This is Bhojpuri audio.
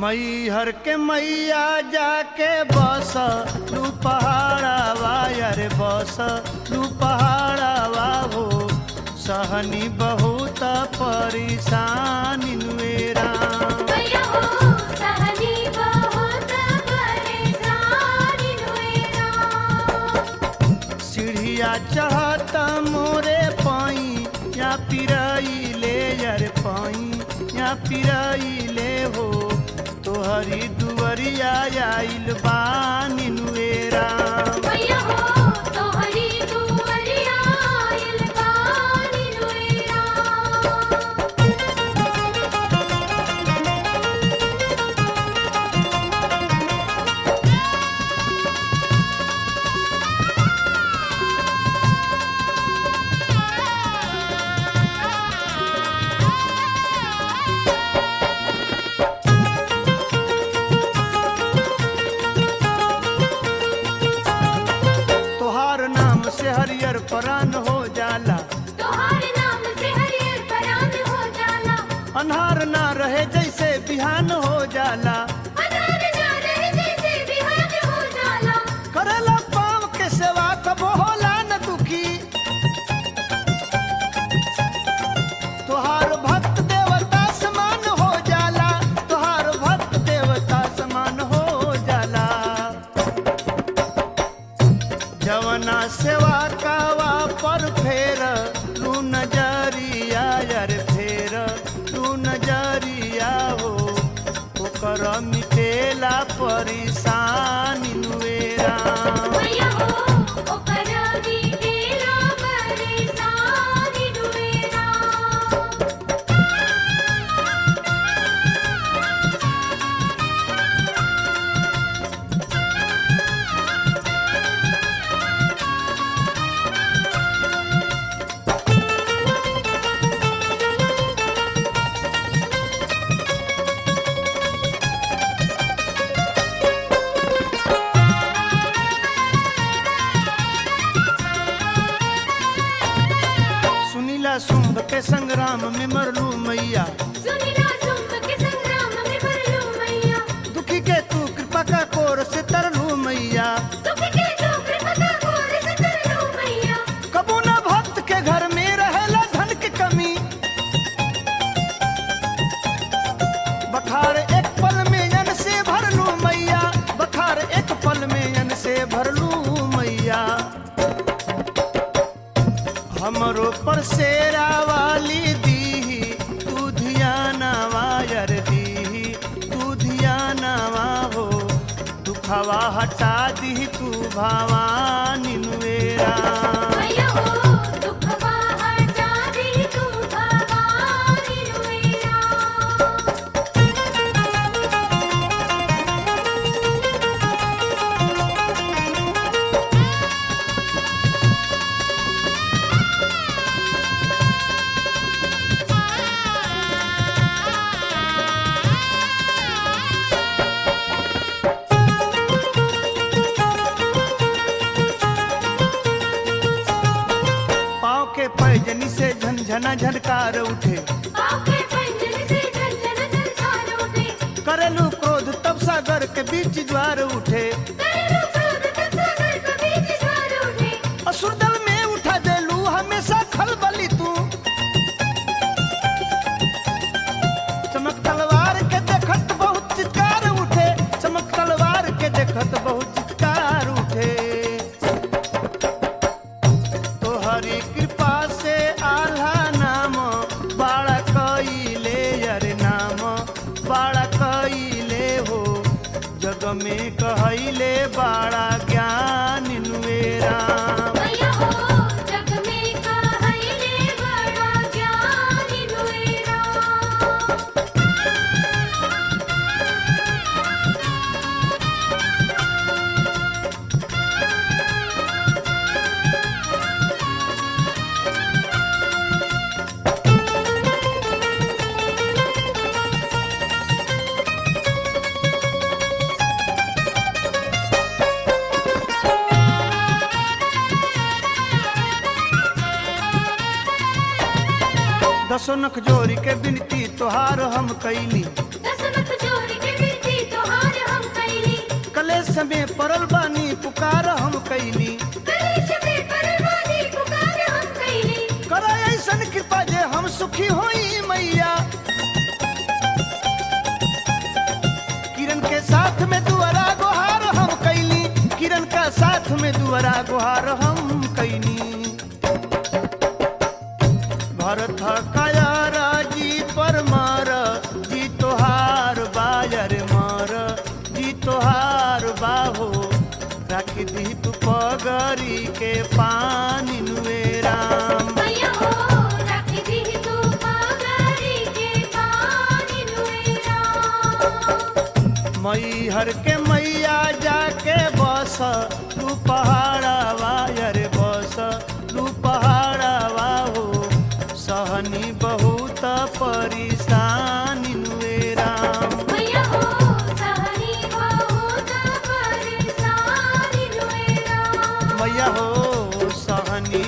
मैहर के मैया जाके बस लू पहाड़ावा यारे बस लू पहाड़ावा हो सहनी बहुत परेशानी नुएरा सीढ़िया चढ़त मोरे पाई या पिराई ले यार पाई या पिराई ले हो तोहरी दुवरिया आइल बानी नुएरा हरियर परान हो जाला तोहार नाम से हरियर परान हो जाला अन्हार ना रहे जैसे बिहान हो जाला अन्हार ना रहे जैसे बिहान हो जाला करेला पाँव के सेवा कबो होला न दुखी तोहार भक्त देवता समान हो जाला तोहार भक्त देवता समान हो जाला जवना सेवा कावा पर फेर लू नजरिया यार फेर लू नजरिया हो ओकर मिटेला परेशानी नुएरा मैया हो ओकर मिटेला परेशानी नुएरा शुंभ के संग्राम में मरलू मैया सुनीला शुंभ के संग्राम में मरलू मैया दुखी के तू कृपा का कोर से तरलू मैया दुखी के तू कृपा का कोर से तरलू मैया कबू न भक्त के घर में रहेला धन की कमी बखार एक पल में यन से भरलू मैया बखार एक पल में यन से भरलू मैया हमरो पर शेरा वाली दी तू धियाना वायर दी तू धियाना हो दुखवा हटा दी तू भवानी नुएरा मैया हो दुखवा हटा दी तू भवानी नुएरा पैजनी से झनझना झनकार उठे आपके पंजन से झनझन झनकार उठे करेलू क्रोध तब सागर के बीच ज्वार उठे करेलू क्रोध तब सागर के बीच ज्वार उठे असुर दल में उठा देलू हमेशा खलबली तू चमक तलवार के देखत बहुत चित्कार उठे चमक तलवार के देखत बहुत चित्कार उठे तोहरी कृपा से आल्हा नाम बाड़ा कइले यारे नाम बाड़ा कइले हो जग में कहैले बाड़ा ज्ञान नुएरा मैया हो जग में कहैले बड़ा ज्ञानी नुएरा दसो नख जोरी के बिनती तोहार हम कैली दसनख जोरी के बिनती कलेश में पड़ल बानी पुकार हम कैली कलेश में परवानी पुकार हम कैली करा ऐसन कृपा जे हम सुखी होई मैया किरण के साथ में दुआरा गुहार हम कैली किरण का साथ में दुआरा गुहार हम कैली भरत काया राजी पर मार जी तोहार बायर मार जी तोहार बाहो रख दी तू पगरी के पानी नुए राम मैया हो रख दी तू पगरी के पानी नुएरा मई हर के मैया जाके बस तू पहाड़ा वायर बस तू पहाड़ा वाहो सहनी बहुत परेशानी नुए राम मैया हो सहनी बहुत परेशानी नुएरा मैया हो सहनी